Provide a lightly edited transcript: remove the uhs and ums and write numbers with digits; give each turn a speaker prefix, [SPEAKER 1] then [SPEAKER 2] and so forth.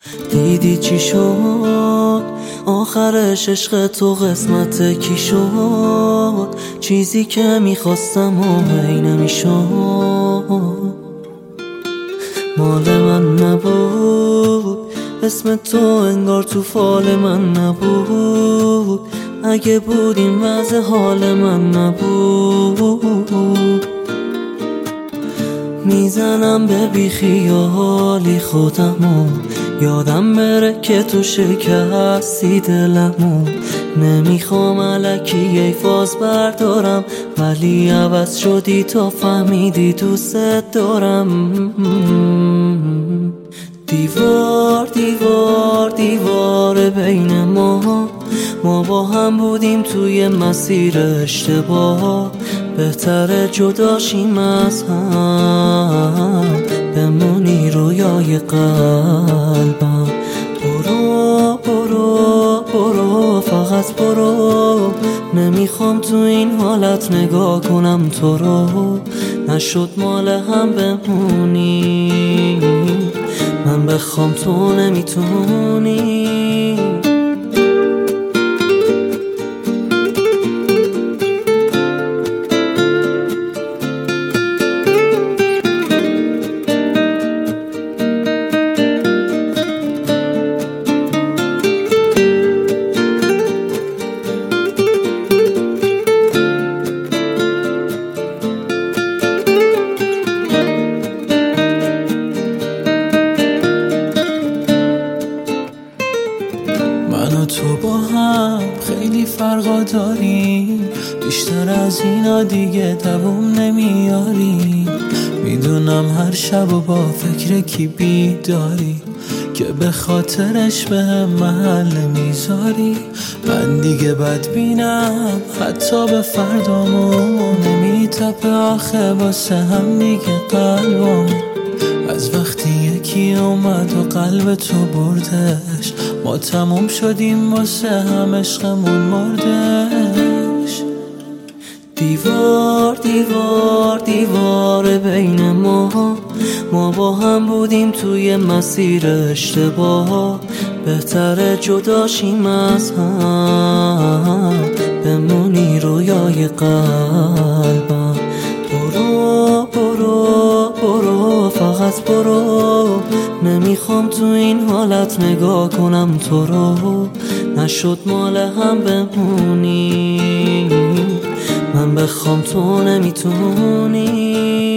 [SPEAKER 1] دیدی چی شد آخرش، عشق تو قسمت کی شد؟ چیزی که میخواستم و هی نمیشد. مال من نبود، اسم تو انگار تو فال من نبود. اگه بود این وضع حال من نبود. میزنم به بیخیالی خودمو، یادم بره که تو شکستی دلمو. نمیخوام الکی ای فاز بردارم، ولی عوض شدی تا فهمیدی دوست دارم. دیوار دیوار دیوار بین ما با هم بودیم توی مسیر اشتباه. بهتره جداشیم از هم، بمونی رویای قلبم. برو برو برو فقط برو، نمیخوام تو این حالت نگاه کنم تو رو. نشد مال هم بمونی، من بخوام تو نمیتونی.
[SPEAKER 2] من و تو با هم خیلی فرقا داریم، بیشتر از اینا دیگه دووم نمیاری. میدونم هر شب و با فکر کی بیداری، که به خاطرش به هم محل میذاری. من دیگه بدبینم حتی به فردامو، نمیتپه آخه واسه هم دیگه قلبم. از وقتی یکی اومد و قلب تو بردش، ما تموم شدیم واسه هم، عشقمون مردش.
[SPEAKER 1] دیوار دیوار دیوار بین ما با هم بودیم توی مسیر اشتباه. بهتره جداشیم از هم، بمونی رویای قلبم. برو برو برو فقط برو، نمیخوام تو این حالت نگاه کنم تو رو. نشد مال هم بمونی، من بخوام تو نمیتونی.